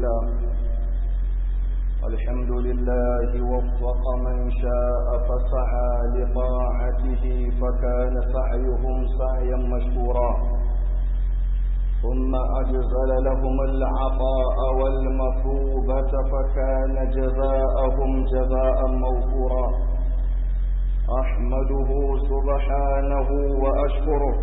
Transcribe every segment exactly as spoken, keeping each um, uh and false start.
لله الحمد لله وفق من شاء فسعى لطاعته فكان سعيهم سعيا مشكورا ثم أجزل لهم العطاء والمثوبة فكان جزاءهم جزاء موفورا أحمده سبحانه وأشكره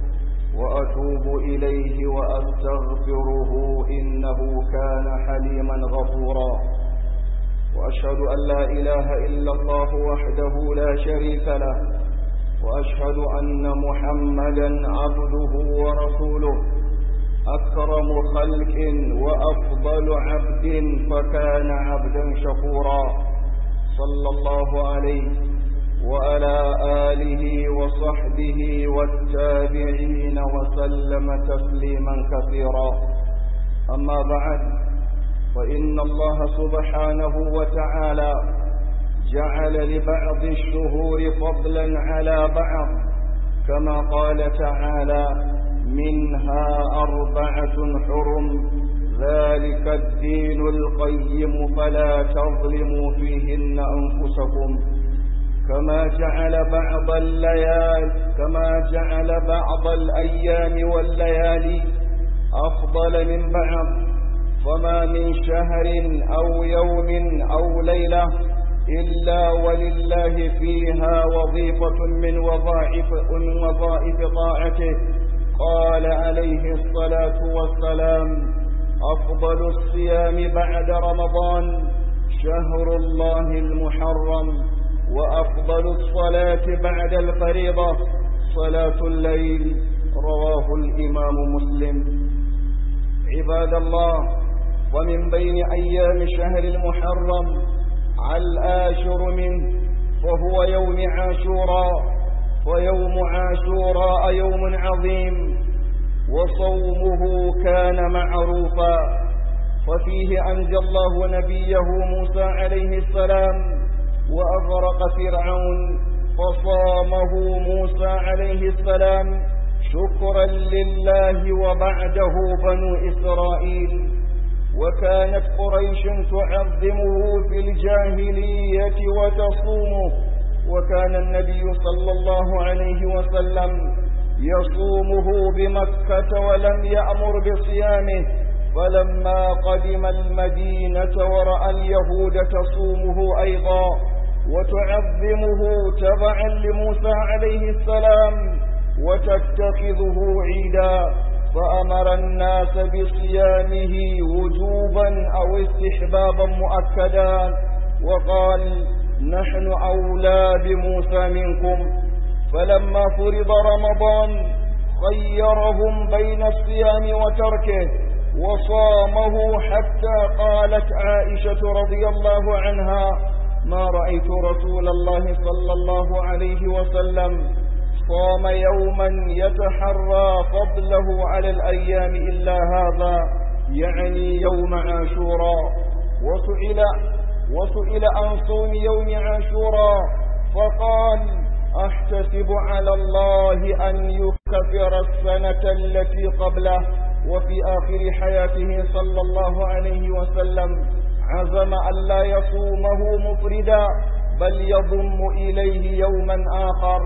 وأتوب إليه وأستغفره إنه كان حليما غفورا وأشهد أن لا إله إلا الله وحده لا شريك له وأشهد أن محمدا عبده ورسوله أكرم خلق وأفضل عبد فكان عبدا شكورا صلى الله عليه وعلى آله وصحبه والتابعين وسلم تسليما كثيرا أما بعد فإن الله سبحانه وتعالى جعل لبعض الشهور فضلا على بعض كما قال تعالى منها أربعة حرم ذلك الدين القيم فلا تظلموا فيهن أنفسكم كما جعل بعض الليالي كما جعل بعض الأيام والليالي أفضل من بعض فما من شهر أو يوم أو ليلة إلا ولله فيها وظيفة من وظائف من وظائف طاعته قال عليه الصلاة والسلام أفضل الصيام بعد رمضان شهر الله المحرم وأفضل الصلاة بعد الفريضة صلاة الليل رواه الإمام مسلم عباد الله ومن بين أيام شهر المحرم العاشر منه فهو يوم عاشوراء ويوم عاشوراء يوم عظيم وصومه كان معروفا وفيه أنجى الله نبيه موسى عليه السلام وأغرق فرعون فصامه موسى عليه السلام شكرا لله وبعده بنو إسرائيل وكانت قريش تعظمه في الجاهلية وتصومه وكان النبي صلى الله عليه وسلم يصومه بمكة ولم يأمر بصيامه فلما قدم المدينة ورأى اليهود تصومه أيضا وتعظمه تبعا لموسى عليه السلام وتتخذه عيدا فأمر الناس بصيامه وجوبا أو استحبابا مؤكدا وقال نحن أولى بموسى منكم فلما فرض رمضان خيرهم بين الصيام وتركه وصامه حتى قالت عائشة رضي الله عنها ما رأيت رسول الله صلى الله عليه وسلم صام يوما يتحرى فضله على الأيام إلا هذا يعني يوم عاشوراء وسئل, وسئل عن صوم يوم عاشوراء فقال أحتسب على الله أن يكفر السنة التي قبله وفي آخر حياته صلى الله عليه وسلم عزم أن لا يصومه مفردا بل يضم إليه يوما آخر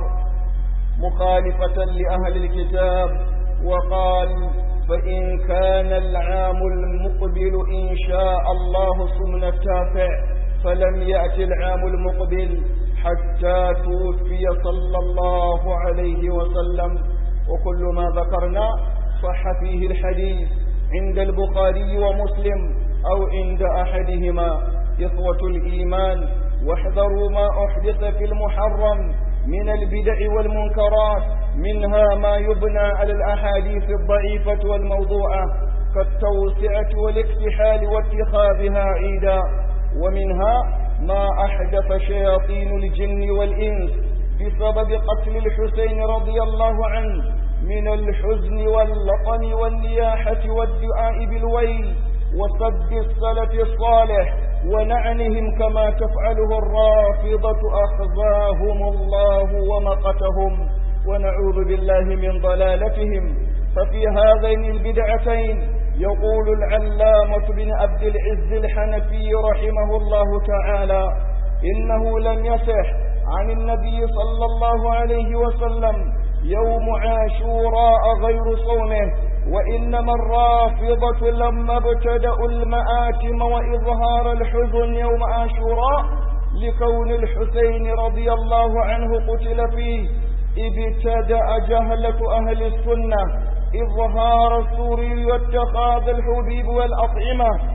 مخالفة لأهل الكتاب وقال فإن كان العام المقبل إن شاء الله صمنا التاسع فلم يأتي العام المقبل حتى توفي صلى الله عليه وسلم وكل ما ذكرنا صح فيه الحديث عند البخاري ومسلم أو عند أحدهما إخوة الإيمان واحذروا ما أحدث في المحرم من البدع والمنكرات منها ما يبنى على الأحاديث الضعيفة والموضوعة كالتوسعة والاكتحال واتخاذها عيدا ومنها ما أحدث شياطين الجن والإنس بسبب قتل الحسين رضي الله عنه من الحزن واللطم والنياحة والدعاء بالويل وسب السلف الصالح ونعنهم كما تفعله الرافضة أخزاهم الله ومقتهم ونعوذ بالله من ضلالتهم ففي هذين البدعتين يقول العلامة بن عبد العز الحنفي رحمه الله تعالى: إنه لم يصح عن النبي صلى الله عليه وسلم يوم عاشوراء غير صومه، وإنما الرافضة لما ابتدأوا المآتم وإظهار الحزن يوم عاشوراء لكون الحسين رضي الله عنه قتل فيه، ابتدأ جهلة أهل السنة إظهار السرور واتخاذ الحبوب والأطعمة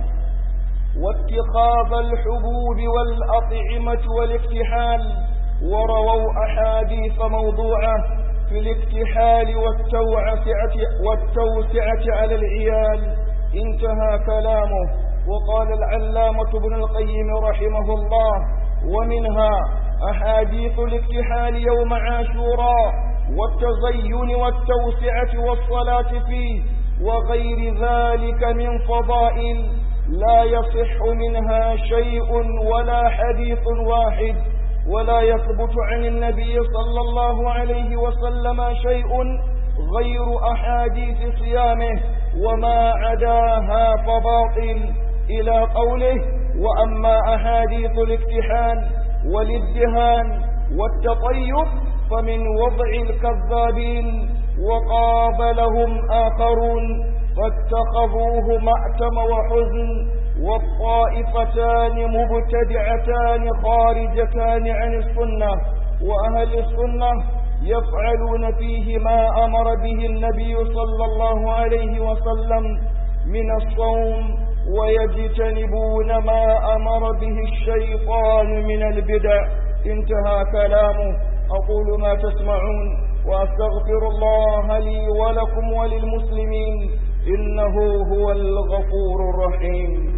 واتخاذ الحبوب والأطعمة والاكتحال، ورووا أحاديث موضوعة في الاكتحال والتوسعة, والتوسعة على العيال. انتهى كلامه. وقال العلامة ابن القيم رحمه الله: ومنها أحاديث الاكتحال يوم عاشوراء والتزين والتوسعة والصلاة فيه وغير ذلك من فضائل لا يصح منها شيء ولا حديث واحد، ولا يثبت عن النبي صلى الله عليه وسلم شيء غير أحاديث صيامه، وما عداها فباطل، إلى قوله: وأما أحاديث الاكتحال والادهان والتطيب فمن وضع الكذابين. وقابلهم آخرون فاتخذوه مأتم وحزن، والطائفتان مبتدعتان خارجتان عن السنة، وأهل السنة يفعلون فيه ما أمر به النبي صلى الله عليه وسلم من الصوم، ويجتنبون ما أمر به الشيطان من البدع. انتهى كلامه. أقول ما تسمعون وأستغفر الله لي ولكم وللمسلمين، إنه هو الغفور الرحيم.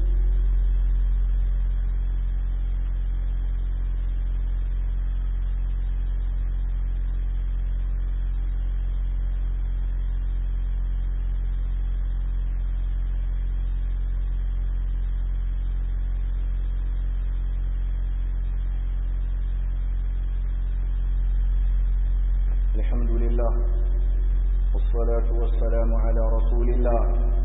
الحمد لله والصلاة والسلام على رسول الله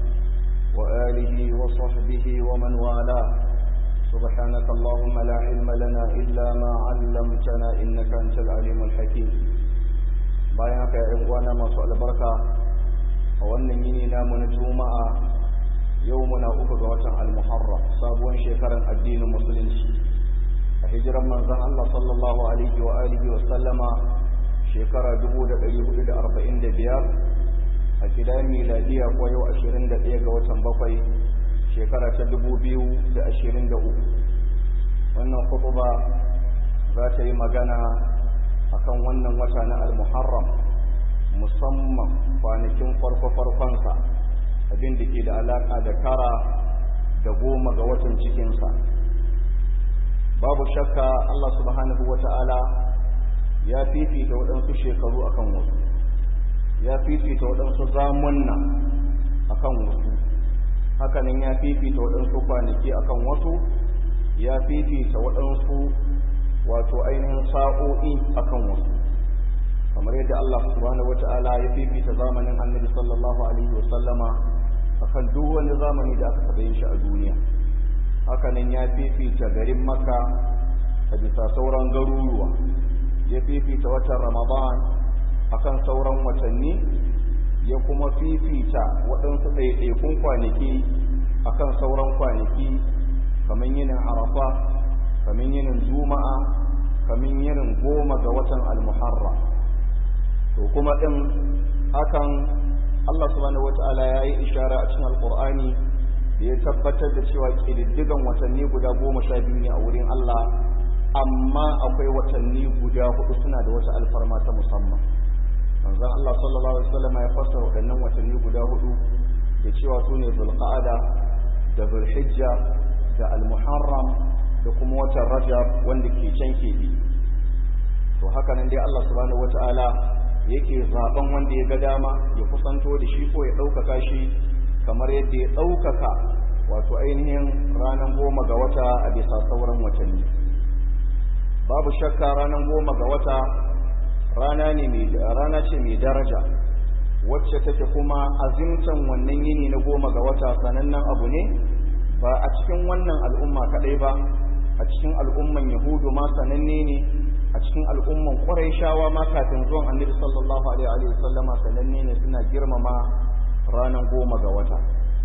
وآله وصحبه ومن والاه. سبحانك اللهم لا علم لنا إلا ما علمتنا إنك أنت العليم الحكيم. بايعك يا إخوانا ما سؤال بركة وأنني من الجمعة يومنا أفضل المحرم سابوان شكرا الدين المسلم هجرا من ذا الله صلى الله عليه وآله وسلم shekara dubu da ɗari hudu da arba'in da biyar a kidan miladiya ko yau ashirin da ɗaya ga watan bakwai shekara ta dubu biyu da ashirin da uku. Wannan khutba za ta yi magana akan wannan wata na al-muharram, musamman kwanakin farko-farkonsa, abin da ke da alaƙa da tara da goma ga watan cikinsa. Babu shakka Allah subhanahu wa ta'ala ya fifita waɗansu shekaru akan wasu, ya fifita waɗansu zamunna akan wasu, hakanan ya fifita waɗansu kwanaki akan wasu, ya fifita waɗansu wato ainihin sa'o'i akan wasu, kamar yadda Allah subhanahu wata'ala ya fifita zamanin Annabi sallallahu alaihi wasallama akan duk wani zamani da aka taɓa yin shi a duniya. Hakanan ya fifita garin Makka a bisa sauran garuruwa, ya fifita watan Ramadan akan sauran watanni, ya kuma fifita waɗansu ɗaiɗaikun kwanaki akan sauran kwanaki, kamar yinin Arafa, kamar yinin Juma'a, kamar yinin goma ga watan Al-Muharram. To kuma ɗin hakan Allah subhanahu wata'ala ya yi ishara a cikin Al-Qur'ani da ya tabbatar da cewa ƙididdigan watanni guda goma sha biyu ne a wurin Allah, amma akwai watanni guda hudu suna da wata alfarma ta musamman. Manzon Allah sallallahu alaihi wasallam ya fassara waɗannan watanni guda hudu da cewa su ne Zulqa'ada da Zulhijja da Al-Muharram da kuma watan Rajab wanda ke can keɓe. To haka nan dai Allah subhanahu wata'ala yake zaben wanda ya ga dama ya kusanto da shi ko ya ɗaukaka shi, kamar yadda ya ɗaukaka wato ainihin ranar goma ga wata a bisa sauran watanni. Babu shakka ranar goma ga wata rana ne mai rana ce mai daraja, wacce take kuma azimtan wannan yini na goma ga wata sanannen abu ne ba a cikin wannan al'umma kadai ba, a cikin al'umman yahudu ma sananne ne, a cikin al'umman quraishawa ma kafin zuwan annabi sallallahu alaihi wa sallama sananne ne, suna girmama ranar goma ga wata.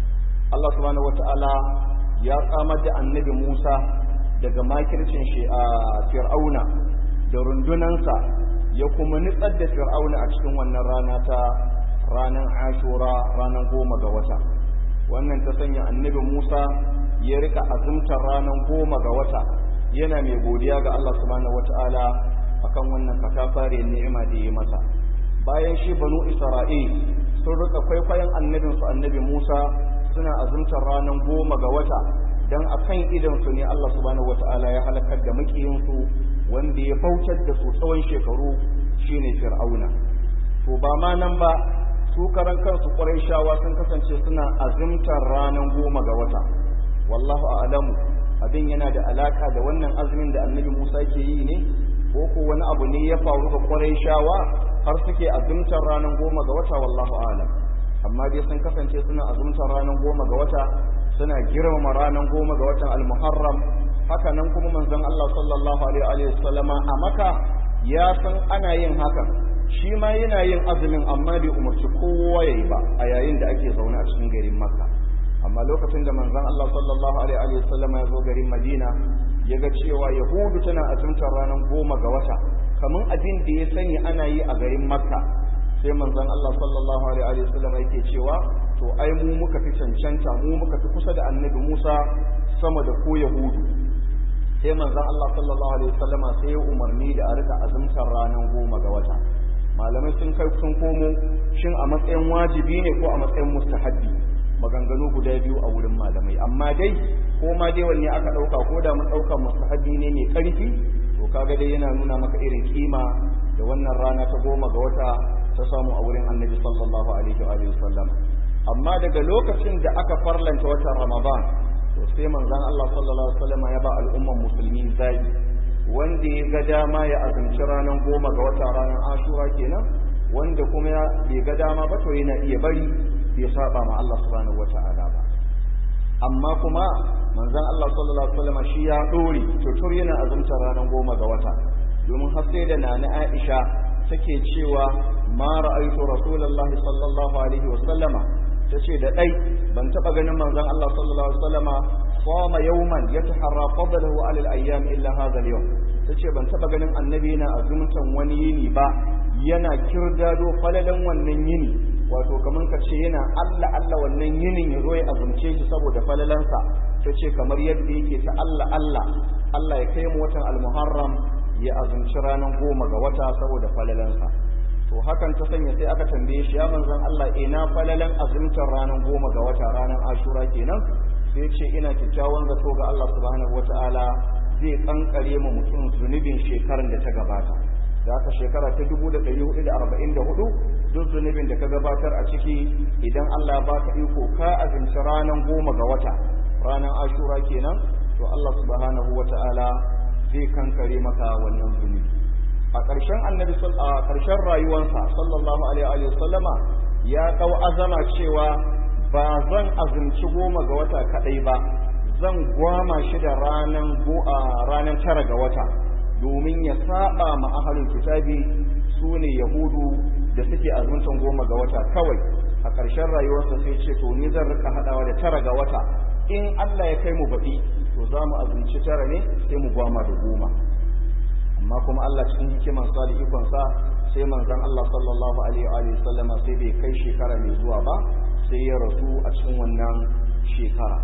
Allah subhanahu wataala ya tsamar da annabi Musa daga makircin shi a Fir'auna da rundunansa, ya kuma nitsar da Fir'auna a cikin wannan rana ta ranar Ashura, ranar goma ga wata. Wannan ta sanya annabi Musa ya rika azumtar ranar goma ga wata, yana mai godiya ga Allah subhanahu wataala akan wannan katafare ni'ima da ya masa. Bayan shi banu Isra'il sun rika kwaikwayon annabinsu annabi Musa suna azumtar ranar goma ga wata, dan akan idansu ne Allah subhanahu wataala ya halakar da makiyinsu wanda ya bautar da su tsawon shekaru, shine Fir'auna. To ba ma nan ba, su karan kansu Qurayshawa sun kasance suna azumtar ranar goma ga wata. Wallahu a'lamu, abin yana da alaka da wannan azumin da annabi Musa ke yi ne, ko ko wani abu ne ya faru ga Qurayshawa har suke azumtar ranar goma ga wata, wallahu a'lam. Amma dai sun kasance suna azumtar ranar goma ga wata, suna girmama ranar goma ga watan al-Muharram. Haka nan kuma manzon Allah sallallahu alaihi wa sallama a Makka ya san ana yin hakan, shi ma yana yin azumin amma bai umarci kowa yayi ba a yayin da ake zaune a cikin garin Makka. Amma lokacin da manzon Allah sallallahu alaihi wa sallama ya zo garin Madina, ya ga cewa Yahudu tana azumtar ranar goma ga wata kamar abin da ya sanya ana yi a garin Makka, sai manzon Allah sallallahu alaihi wa sallama yake cewa to ai mu muka fi cancanta, mu muka fi kusa da annabi Musa sama da ko Yahudu. Sai manzon Allah sallallahu alaihi wasallam sai ya umarni da a rika azumtar ranar goma ga wata. Malamai sun kai sun komo shin a matsayin wajibi ne ko a matsayin mustahabbi, maganganu guda biyu a wurin malamai, amma dai ko ma dai wanne aka dauka, ko da mun dauka mustahabbi ne mai karfi, to kaga dai yana nuna maka irin kima da wannan rana ta goma ga wata ta samu a wurin Annabi sallallahu alaihi wa sallam. Amma daga lokacin da aka farlanta watan Ramadan, to sai manzon Allah sallallahu alaihi wasallam ya ba al'umman musulmi zabi, wanda ya ga dama ya azumci ranar goma ga wata, ranar Ashura kenan, wanda kuma ya bai ga dama ba to yana iya bari, bai saba ma Allah subhanahu wata'ala ba. Amma kuma manzon Allah sallallahu alaihi wasallam shi ya dore tutur yana azumta ranar goma ga wata, domin har sai da nana Aisha take cewa ma ra'aytu rasulullahi sallallahu alaihi wasallama, tace da dai ban taba ganin manzon Allah sallallahu alaihi wasallama sama yawman yataharra fadlahu ala al-ayyam illa hadha al-yawm, tace ban taba ganin annabi na azumtan wani yini ba yana kirdado falalan wannan yini, wato kaman kace yana Allah Allah wannan yinin ya zo ya azumce shi saboda falalansa. Tace kamar yadda yake ta Allah Allah Allah ya kai mu watan al-Muharram ya azumci ranar goma ga wata saboda falalansa. To hakan ta sanya sai aka tambaye shi, ya manzon Allah ina falalan azumtar ranar goma ga wata, ranar Ashura kenan? Sai ce ina kyakkyawan zato ga Allah subhanahu wataala zai kankare mu mutum zunubin shekaran da ta gabata. Da aka shekara ta dubu da ɗari hudu da arba'in da hudu, duk zunubin da ka gabatar a ciki, idan Allah ya baka iko ka azumci ranar goma ga wata, ranar Ashura kenan, to Allah subhanahu wataala zai kankare maka wannan zunubi. A ƙarshen annabi a ƙarshen rayuwarsa sallallahu alaihi wa sallama ya dau azama cewa ba zan azumci goma ga wata kadai ba, zan gwama shi da ranan go a ranan tara ga wata, domin ya saba ma ahlul kitabi sune yahudu da suke azumtan goma ga wata kawai. A ƙarshen rayuwarsa sai ce to ni zan rika hadawa da tara ga wata, in Allah ya kai mu baɗi to za mu azumci tara ne sai mu gwama da goma. Amma kuma Allah cikin hikiman sa da ikon sa sai manzon Allah sallallahu alaihi wa sallama sai bai kai shekara mai zuwa ba, sai ya rasu a cikin wannan shekara.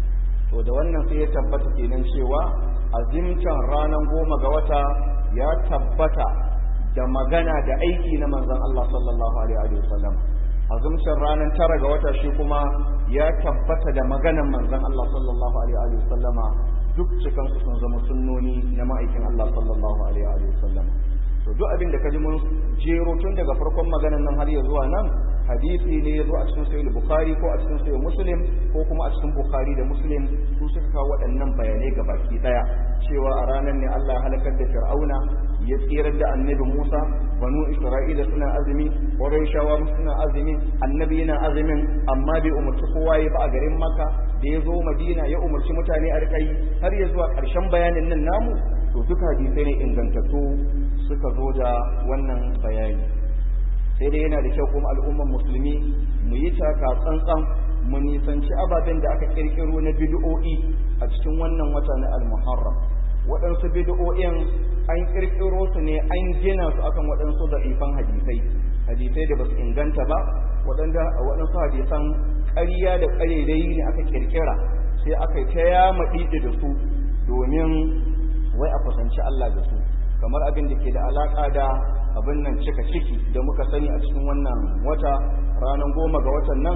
To da wannan sai ya tabbata kenan cewa azimtan ranar goma ga wata ya tabbata da magana da aiki na manzon Allah sallallahu alaihi wa sallam. Azumcin ranar tara ga wata shi kuma ya tabbata da maganan manzon Allah sallallahu alaihi wa sallama, duk cikin su sun zama sunnoni na ma'aikin Allah sallallahu alaihi wa sallam. To duk abin da kaji mun jero tun daga farkon maganan nan har ya zuwa nan, hadisi ne ya zo a cikin sahih Bukhari ko a cikin sahih Muslim ko kuma a cikin Bukhari da Muslim, su suka kawo waɗannan bayanai ga baki daya cewa a ranar ne Allah ya halakar da Fir'auna, ya tsirar da annabi Musa banu isra'ila suna azumi qurayshawa suna azumi annabi yana azumin amma bai umarci kowa ya ba a garin makka da ya zo madina ya umarci mutane a rikai har ya zuwa ƙarshen bayanin nan namu to duka hadisai ne ingantattu suka zo da wannan bayani sai dai yana da kyau kuma al'umman musulmi mu yi taka tsantsan mu nisanci ababen da aka kirkiro na bid'o'i a cikin wannan wata na al-muharram waɗansu bid'o'in an kirkiro su ne an gina su akan waɗansu da'ifan hadisai hadisai da basu inganta ba waɗanda waɗansu hadisan ƙarya da ƙarerai ne aka kirkira sai aka yi ta yama ɗiɗi da su domin wai a kusanci Allah da su kamar abin da ke da alaƙa da abin nan cika ciki da muka sani a cikin wannan wata ranar goma ga watan nan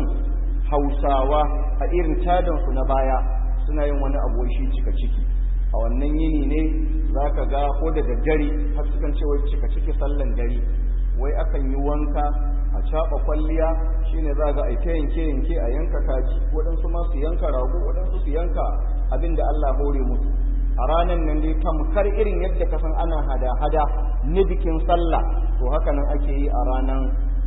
hausawa a irin tadansu na baya suna yin wani abu shi cika ciki a wannan yini ne za ka ga ko da daddare har sukan ce wai cika ciki sallan dare wai akan yi wanka a caɓa kwalliya shine za ga aike yanke yanke a yanka kaji waɗansu ma su yanka rago waɗansu su yanka abin da Allah hore musu a ranar nan dai tamkar irin yadda ka san ana hada-hada na bikin sallah to haka nan ake yi a ranar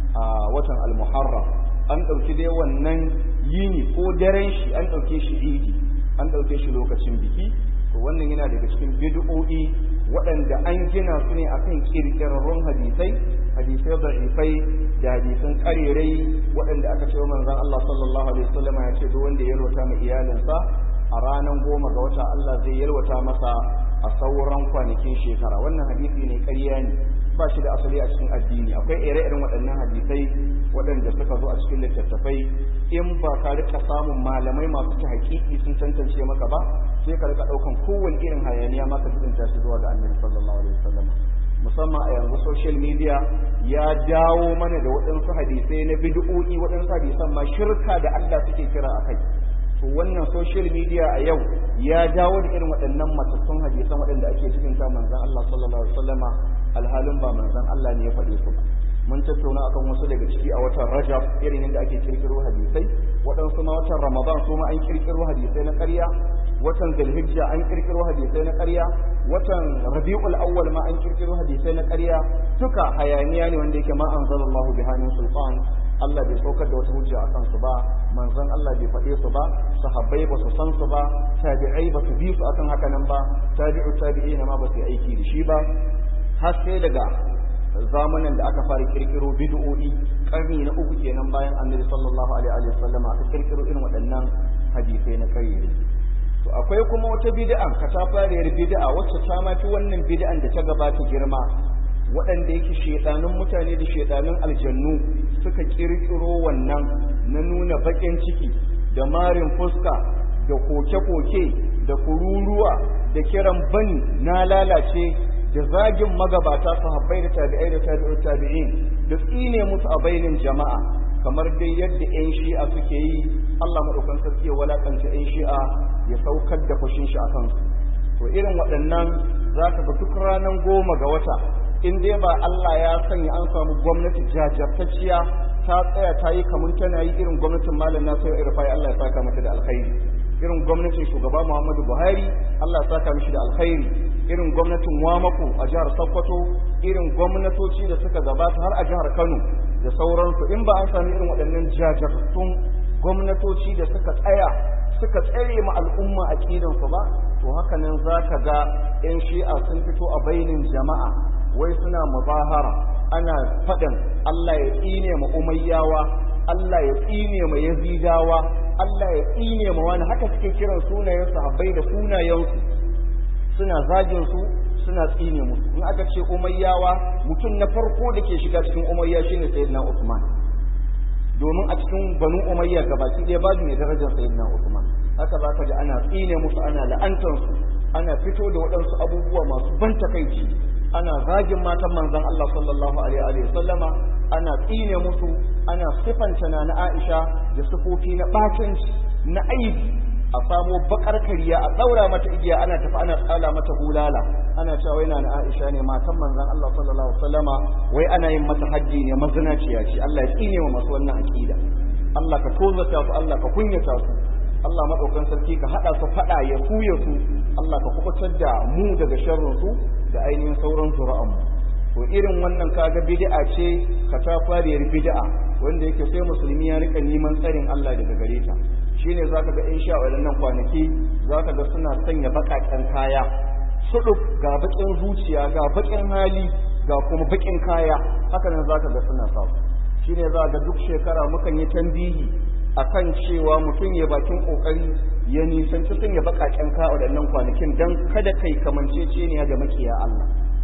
watan al-muharram an ɗauki dai wannan yini ko daren shi an ɗauke shi idi an ɗauke shi lokacin biki to wannan yana daga cikin bid'o'i waɗanda an gina su ne akan kirkirarrun hadisai hadisai da'ifai da hadisan ƙarerai waɗanda aka ce wa manzon Allah sallallahu alaihi wasallam ya ce duk wanda ya rota mai iyalinsa a ranar goma ga wata Allah zai yalwata masa a sauran kwanakin shekara wannan hadisi ne ƙarya ne ba shi da asali a cikin addini akwai ire-iren waɗannan hadisai waɗanda suka zo a cikin littattafai in ba ka rika samun malamai masu ta haƙiƙi sun tantance maka ba sai ka rika ɗaukan kowane irin hayaniya maka tsinta shi zuwa ga annabi sallallahu alaihi wasallam musamman a yanzu social media ya dawo mana da waɗansu hadisai na bid'o'i waɗansu hadisan ma shirka da Allah suke kira akai to wannan social media a yau ya dawo da irin waɗannan matattun hadisan waɗanda ake cikin ta manzon Allah sallallahu alaihi wasallama alhalin ba manzon Allah ne ya faɗe su ba mun tattauna akan wasu daga ciki a watan Rajab irin yadda ake kirkiro hadisai waɗansu ma watan Ramadan su ma an kirkiro hadisai na ƙarya watan Zulhijja an kirkiro hadisai na ƙarya watan Rabiul Awwal ma an kirkiro hadisai na ƙarya duka hayaniya ne wanda yake ma anzalallahu bihanin sultan Allah bai saukar da wata hujja a kansu ba manzon Allah bai faɗe su ba sahabbai ba su san su ba tabi'ai ba su bi su akan haka nan ba tabi'u tabi'ina ma ba su yi aiki da shi ba har sai daga zamanin da aka fara kirkiro bid'o'i karni na uku kenan bayan Annabi sallallahu alaihi wa sallam aka kirkiro irin waɗannan hadisai na ƙarya to akwai kuma wata bid'a katafariyar bid'a wacce ta mafi wannan bid'an da ta gabata girma waɗanda yake shedanun mutane da shedanun aljannu suka kirkiro wannan na nuna baƙin ciki da marin fuska da koke-koke da kururuwa da kiran bani na lalace da zagin magabata sahabbai da tabi'ai da tabi'ut tabi'in da tsine musu a bainin jama'a kamar dai yadda 'yan shi'a suke yi Allah madaukan sarki ya walakanta 'yan shi'a ya saukar da fushin shi a kansu to irin waɗannan zaka ga duk ranar goma ga wata in dai ba Allah ya sanya an samu gwamnati jajirtacciya ta tsaya ta yi kamun tana yi irin gwamnatin Malam Nasiru Irfai Allah ya saka mata da alkhairi irin gwamnatin shugaba Muhammadu Buhari Allah ya saka mishi da alkhairi irin gwamnatin Wamako a jihar Sokoto irin gwamnatoci da suka gabata har a jihar Kano da sauransu in ba an sami irin waɗannan jajirtattun gwamnatoci da suka tsaya suka tsare ma al'umma aqidansu ba to haka nan zaka ga 'yan shi'a sun fito a bainin jama'a wai suna mubahara ana faɗin Allah ya tsine ma umayyawa Allah ya tsine ma yazidawa Allah ya tsine ma wani haka suke kiran sunayen sahabbai da sunayensu suna zagin su suna tsine musu in aka ce umayyawa mutum na farko da ke shiga cikin umayya shine sayyidina Usman domin a cikin banu umayya gabaki ɗaya babu mai darajar sayyidina Usman haka zaka ji ana tsine musu ana la'antar su ana fito da waɗansu abubuwa masu ban takaici ana zagin matan manzon Allah sallallahu alaihi wa sallama ana tsine musu ana sifanta na Aisha da sifofi na batanci na aibi a samo bakar kariya a daura mata igiya ana tafi ana tsala mata bulala ana cewa yana na Aisha ne matan manzon Allah sallallahu alaihi wa sallama wai ana yin mata haji ne mazinaciya ce Allah ya tsine wa masu wannan akida Allah ka tozata su Allah ka kunyata su Allah madaukan sarki ka hada su fada ya kuye su Allah ka kubutar da mu daga sharrin su da ainihin sauran zuri'an mu to irin wannan kaga bid'a ce katafariyar bid'a wanda yake sai musulmi ya rika neman tsarin Allah daga gare ta shine zaka ga insha Allah kwanaki zaka ga suna sanya bakakan kaya sudu ga bakin zuciya ga bakin hali ga kuma bakin kaya haka nan zaka ga suna sa shine za ga duk shekara mukan yi tambihi akan cewa mutum ya bakin kokari ya nisanci sun ya bakaken ka waɗannan kwanakin dan kada kai kamanceceniya da makiya Allah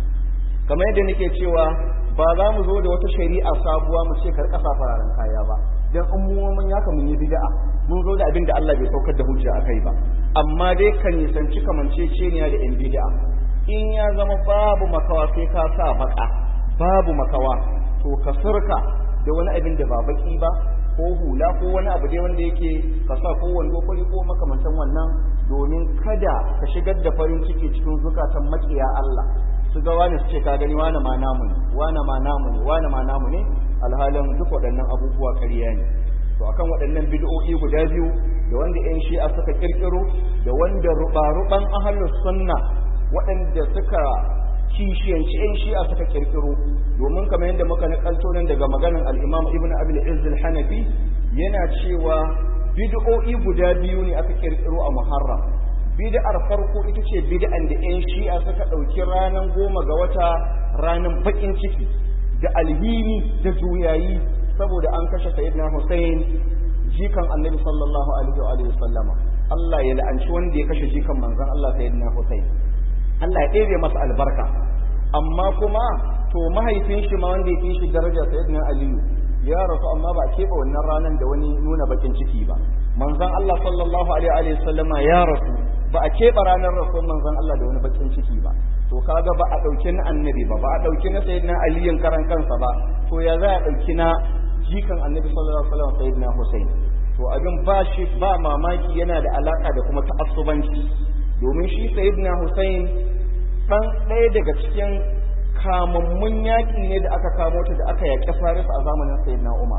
kamar yadda nake cewa ba za mu zo da wata shari'a sabuwa mu ce kar kasa fararen kaya ba dan an mu mun yaka mun yi bid'a mun zo da abin da Allah bai saukar da hujja akai ba amma dai kan nisanci kamanceceniya da in bid'a in ya zama babu makawa sai ka sa baka babu makawa to ka surka da wani abin da ba baki ba ko hula ko wani abu dai wanda yake ka sa ko wando ko ko makamantan wannan domin kada ka shigar da farin ciki cikin zukatan makiya Allah su ga wani su ce ka gani wani ma namu ne wani ma namu ne wani ma namu ne alhalin duk waɗannan abubuwa ƙarya ne to akan waɗannan bid'o'i guda biyu da wanda ƴan shi'a suka kirkiro da wanda ruba-ruban ahlus sunna waɗanda suka kishiyanci ƴan shi'a suka kirkiro domin kamar yadda muka nakalto nan daga maganar al-Imam Ibn Abil Izz al-Hanafi yana cewa bid'o'i guda biyu ne aka kirkiro a Muharram bid'ar farko ita ce bid'an da ƴan shi'a suka ɗauki ranar goma ga wata ranar bakin ciki da alhini da juyayi saboda an kashe Sayyidina Hussein jikan Annabi sallallahu alaihi wa alihi wasallama Allah ya la'anci wanda ya kashe jikan manzon Allah Sayyidina Hussein Allah ya ɗebe masa albarka amma kuma to mahaifin shi ma wanda yake shi daraja Sayyidina Aliyu ya rasu amma ba a keɓe wannan ranar da wani nuna bakin ciki ba manzon Allah sallallahu alaihi wa sallama ya rasu ba a keɓe ranar rasuwar manzon Allah da wani bakin ciki ba to kaga ba a ɗauki na annabi ba ba a ɗauki na Sayyidina Aliyin karan kansa ba to ya za a ɗauki na jikan annabi sallallahu alaihi wa sallam Sayyidina Hussein to abin ba shi ba mamaki yana da alaka da kuma ta'assubanci domin shi Sayyidina Hussein dan ɗaya daga cikin kamammun yaƙi ne da aka kamo ta da aka yaƙi Faris a zamanin Sayyidina Umar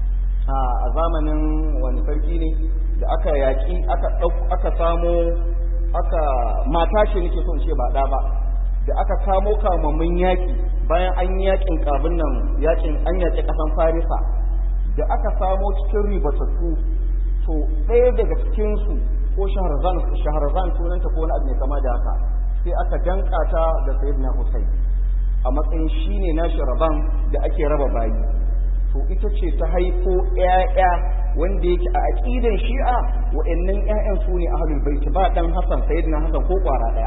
a zamanin wani sarki ne da aka yaƙi aka aka samo aka mata ce nake so in ce ba da ba da aka kamo kamammun yaƙi bayan an yi yaƙin kabin nan yaƙin an yaƙi ƙasan Farisa da aka samo cikin ribatattu to ɗaya daga cikinsu ko Shahrazan Shahrazan sunanta ko wani abu mai kama da haka sai aka danka ta da Sayyidina Hussein a matsayin shine nashi raban da ake raba bayi to ita ce ta haifo ƴaƴa wanda yake a aqidan Shi'a wa'annan ƴaƴan su ne ahlul bait ba dan Hassan Sayyidina Hassan ko kwara daya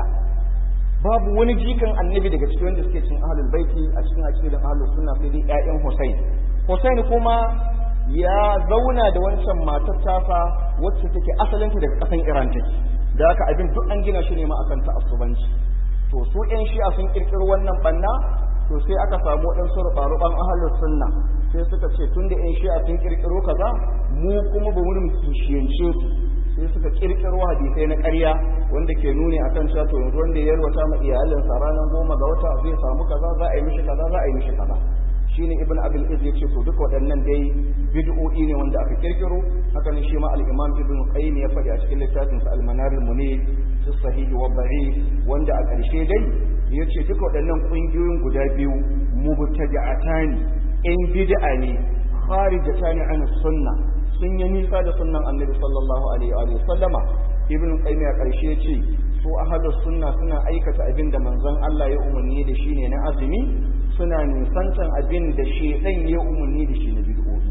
babu wani jikan annabi daga cikin wanda suke cikin ahlul bait a cikin aqidan ahlus sunna sai dai ƴaƴan Hussein Hussein kuma ya zauna da wancan matar tafa wacce take asalinta daga ƙasan Iran take da haka abin duk an gina shi ne ma akan ta'assubanci to su ƴan Shi'a sun kirkiro wannan banna to sai aka samu waɗansu ruɓa-ruɓan ahlus sunna sai suka ce tun da ƴan Shi'a sun kirkiro kaza mu kuma ba mu kishiyance su sai suka kirkiro hadisai na ƙarya wanda ke nuni akan cewa to yanzu wanda ya yalwata ma iyalinsa ranar goma ga wata zai samu kaza za a yi mishi kaza za a yi mishi kaza shine Ibn Abil Izz ya ce to duka waɗannan dai bid'o'i ne wanda aka kirkiro haka ne shi ma al-Imam Ibn Qayyim ya faɗi a cikin littafin sa Al-Manar al-Munir fi Sahih wa Da'if wanda a ƙarshe dai ya ce duka waɗannan ƙungiyoyin guda biyu mubtadi'atani in bid'a ne kharijatani an sunna sun yi nisa da sunnan Annabi sallallahu alaihi wa sallama Ibn Qayyim a ƙarshe ya ce su ahlus sunna suna aikata abin da manzon Allah ya umarni da shi ne na azumi suna nisantan abin da shedan ya umarni da shi na bid'o'i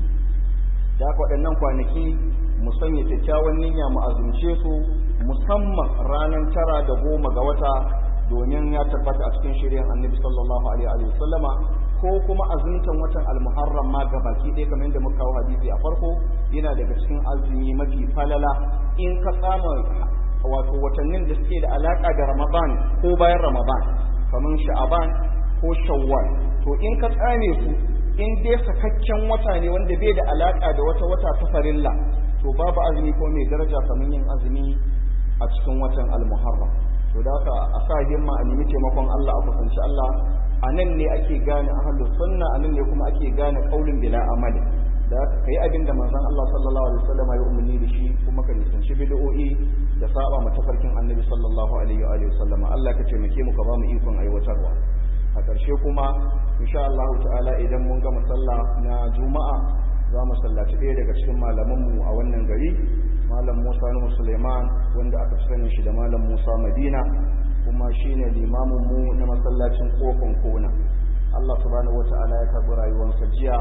da haka waɗannan kwanaki mu sanya kyakkyawan niyya mu azumce su musamman ranar tara da goma ga wata domin ya tabbata a cikin shirin Annabi sallallahu alaihi wa sallama ko kuma azumtan watan al-Muharram ma gabaki ɗaya kamar yadda muka kawo hadisi a farko yana daga cikin azumi mafi falala in ka tsama wato watannin da suke da alaka da Ramadan ko bayan Ramadan kamar Sha'aban ko Shawwal to in ka tsame su in dai sakakken wata ne wanda bai da alaka da wata wata ta farilla to babu azumi ko mai daraja kamar yin azumi a cikin watan al-Muharram to da haka a sa himma a nemi taimakon Allah a kusanci Allah a nan ne ake gane ahlus sunna a nan ne kuma ake gane qaulin bila amali da haka kai abin da manzon Allah sallallahu alaihi wasallam ya umarni da shi kuma ka nisanci bid'o'i da saba matafarkin Annabi sallallahu alaihi wa alihi wasallam Allah ka taimake mu ka ba mu ikon aiwatarwa a ƙarshe kuma insha Allah ta'ala idan mun gama sallah na juma'a za mu sallaci ɗaya daga cikin malamanmu a wannan gari, malam Musa Nuhu Suleiman, wanda aka fi sanin shi da malam Musa Madina, kuma shine limamin mu na masallacin kofin kona. Allah subhanahu wata'ala ya karɓi rayuwarsa jiya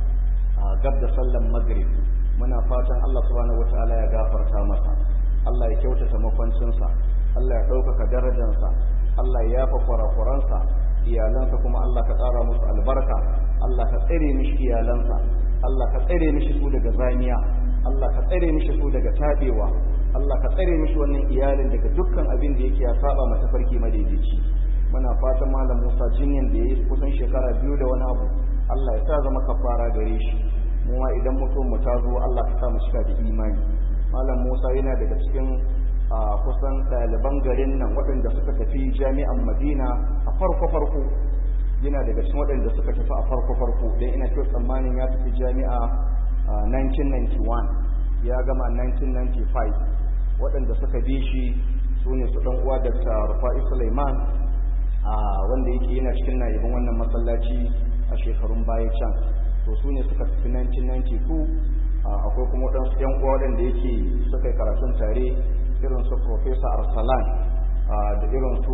a gab da sallan maghrib. Muna fatan Allah subhanahu wata'ala ya gafarta masa, Allah ya kyautata makwancinsa, Allah ya ɗaukaka darajarsa, Allah ya yafa kurakuransa, iyalansa kuma Allah ka tsara musu albarka, Allah ka tsare mishi iyalansa, Allah ka tsare mishi su daga zaniya, Allah ka tsare mishi su daga tabewa, Allah ka tsare mishi wannan iyalin daga dukkan abin da yake ya saba mata farki madaidaici. Muna fatan malam Musa jinyan da yayi kusan shekara biyu da wani abu, Allah ya sa zama kafara gare shi. Mu ma idan mutum mu ta zo Allah ka sa mu cika da imani. Malam Musa yana daga cikin kusan ɗaliban garin nan waɗanda suka tafi jami'an Madina a farko farko. Yana daga cikin waɗanda suka tafi a farko farko, dan ina kyau tsammanin ya tafi jami'a nineteen ninety-one, ya gama nineteen ninety-five. Waɗanda suka bi shi su ne su ɗan uwa Dakta Rufa'i Suleiman, wanda yake yana cikin na'ibin wannan masallaci a shekarun baya can. To su ne suka tafi nineteen ninety-two. Akwai kuma waɗansu ‘yan uwa waɗanda yake suka yi karatun tare, irin su Professor Arsalan da irin su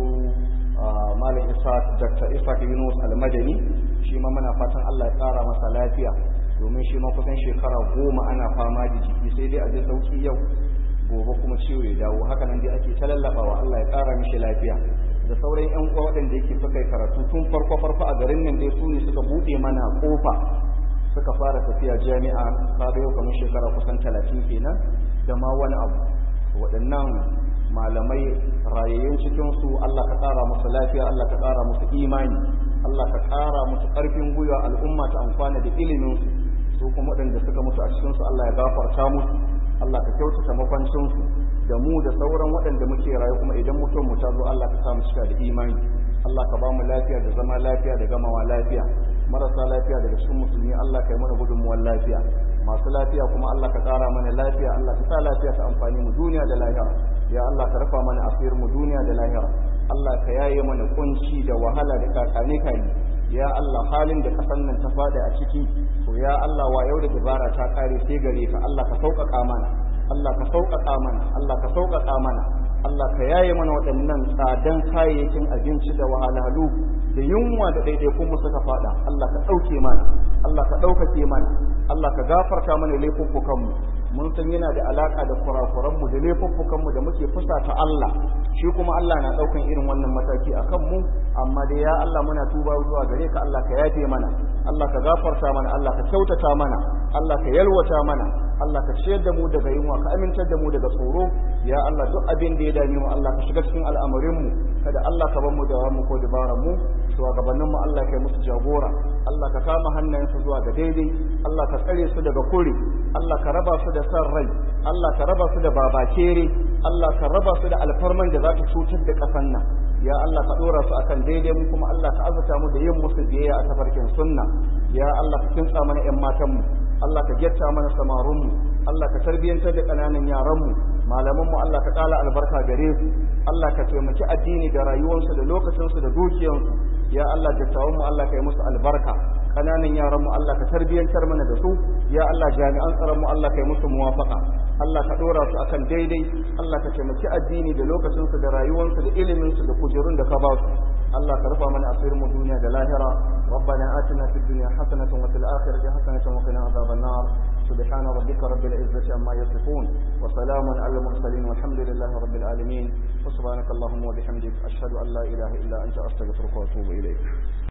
Malam Isaac, Dakta Isaac Yunus Almadani. Shi ma muna fatan Allah ya ƙara masa lafiya, domin shi ma kusan shekara goma ana fama da jiki, sai dai a ji sauki yau gobe kuma ciwo ya dawo. Haka nan dai ake ta lallabawa, Allah ya ƙara mishi lafiya. Da sauran ‘yan uwa waɗanda yake suka yi karatu tun farko farko a garin nan dai su ne suka buɗe mana ƙofa suka fara tafiya jami'a, kaga yau kamar shekara kusan talatin kenan da ma wani abu. Waɗannan malamai rayayyun cikinsu Allah ka ƙara musu lafiya, Allah ka ƙara musu imani, Allah ka ƙara musu ƙarfin gwiwa, al'umma ta amfana da iliminsu. Su kuma waɗanda suka mutu a cikinsu Allah ya gafarta musu, Allah ka kyautata makwancinsu, da mu da sauran waɗanda muke rayu kuma idan mutum mu ta zo Allah ka sa mu cika da imani. Allah ka ba mu lafiya da zama lafiya da gamawa lafiya. Marasa lafiya daga cikin musulmi Allah ka yi mana gudunmuwar lafiya, masu lafiya kuma Allah ka ƙara mana lafiya, Allah ka sa lafiya ta amfani mu duniya da lahira. Ya Allah ka rufa mana asirin mu duniya da lahira. Allah ka yaye mana kunci da wahala da kakane kai. Ya Allah halin da kasan nan ta fada a ciki, to ya Allah wa yau da dabara ta kare sai gare ka. Allah ka sauƙaƙa mana, Allah ka sauƙaƙa mana, Allah ka sauƙaƙa mana. Allah ka yaye mana waɗannan tsadan kayayyakin abinci da wahalhalu da yunwa da ɗaiɗaikun mu suka fada. Allah ka ɗauke mana, Allah ka ɗaukake mana, Allah ka gafarta mana laifuffukanmu. Mun san yana da alaƙa da kurakuranmu da laifuffukanmu da muke fusata Allah, shi kuma Allah na ɗaukan irin wannan mataki a kanmu. Amma dai ya Allah muna tuba zuwa gare ka, Allah ka yafe mana, Allah ka gafarta mana, Allah ka kyautata mana, Allah ka yalwata mana, Allah ka ciyar da mu daga yunwa, ka amintar da mu daga tsoro. Ya Allah duk abin da ya dame mu Allah ka shiga cikin al'amarinmu, kada Allah ka bar mu da mu ko dabaran mu. Shugabannin mu Allah ka yi musu jagora, Allah ka kama hannayensu zuwa ga daidai, Allah ka tsare su daga kure, Allah ka raba su da san rai, Allah ka raba su da babakere, Allah ka raba su da alfarman da za ta cutar da ƙasan nan. Ya Allah ka dora su akan daidai, mu kuma Allah ka azurta mu da yin musu biyayya a tafarkin sunna. Ya Allah ka kinsa mana ƴan matan mu, Allah ka getta mana samarun mu, Allah ka tarbiyantar da ƙananan yaran mu, malaman mu Allah ka ƙala albarka gare su, Allah ka taimaki addini da rayuwarsu da lokacinsu da dukiyansu. Ya Allah dattawan mu Allah ka yi musu albarka, ƙananan yaran mu Allah ka tarbiyantar mana da su. Ya Allah jami'an tsaron mu Allah ka yi musu muwafaqa, Allah ka dora su akan daidai, Allah ka taimaki addini da lokacinsu da rayuwarsu da iliminsu da kujerun da ka ba su. Allah ka rufa mana asirin mu duniya da lahira. Rabbana atina fid dunya hasanatan wa fil akhirati hasanatan wa qina adhaban nar. Subhana rabbika rabbil izzati amma yasifun wa salamun alal mursalin walhamdulillahi rabbil alamin. Wa subhanaka allahumma wa bihamdika ashhadu an la ilaha illa anta astaghfiruka wa atubu ilayk.